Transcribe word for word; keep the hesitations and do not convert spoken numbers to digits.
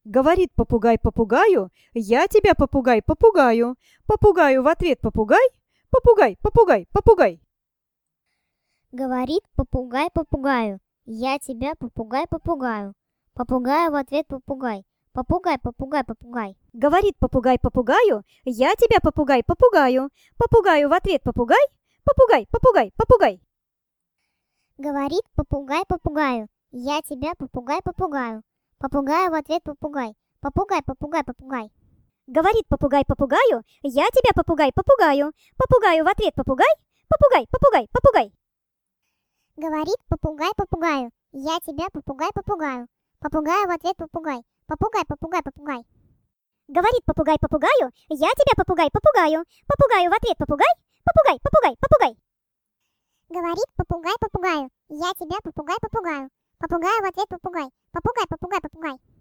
Говорит попугай попугаю, я тебя, попугай, попугаю. Попугаю в ответ попугай, попугай, попугай, попугай. Говорит попугай попугаю, я тебя, попугай, попугаю. Попугаю в ответ попугай, попугай, попугай, попугай. Говорит попугай попугаю, я тебя, попугай, попугаю. Попугаю в ответ попугай, попугай, попугай, попугай. Говорит попугай попугаю, я тебя, попугай, попугаю. Попугаю в ответ попугай, попугай, попугай, попугай. Говорит попугай попугаю, я тебя, попугай, попугаю. Попугаю в ответ попугай, попугай, попугай, попугай. Говорит попугай попугаю, я тебя, попугай, попугаю. Попугаю в ответ попугай, попугай, попугай, попугай. Говорит попугай попугаю, я тебя, попугай, попугаю. Попугаю в ответ попугай, попугай, попугай, попугай. Говорит попугай попугаю, я тебя, попугай, попугаю. Попугаю в ответ попугай, попугай, попугай, попугай.